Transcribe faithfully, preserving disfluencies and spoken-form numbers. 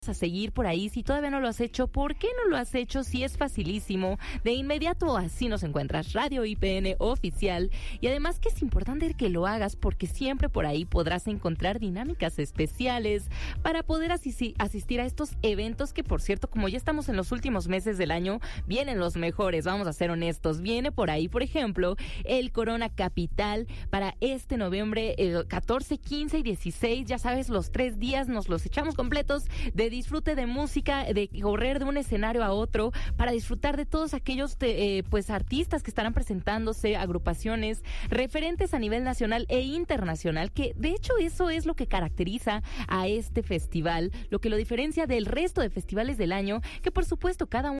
a seguir por ahí. Si todavía no lo has hecho, ¿por qué no lo has hecho? Si es facilísimo. De inmediato así nos encuentras, Radio I P N Oficial. Y además que es importante que lo hagas porque siempre por ahí podrás encontrar dinámicas especiales para poder asistir, asistir a estos eventos que, por cierto, como ya estamos en los últimos meses del año, vienen los mejores, vamos a ser honestos. Viene por ahí, por ejemplo, el Corona Capital para este noviembre eh, catorce, quince y dieciséis. Ya sabes, los tres días nos los echamos completos de disfrute de música, de correr de un escenario a otro, para disfrutar de todos aquellos te, eh, pues artistas que estarán presentándose, agrupaciones, referentes a nivel nacional e internacional, que de hecho eso es lo que caracteriza a este festival, lo que lo diferencia del resto de festivales del año, que por supuesto cada uno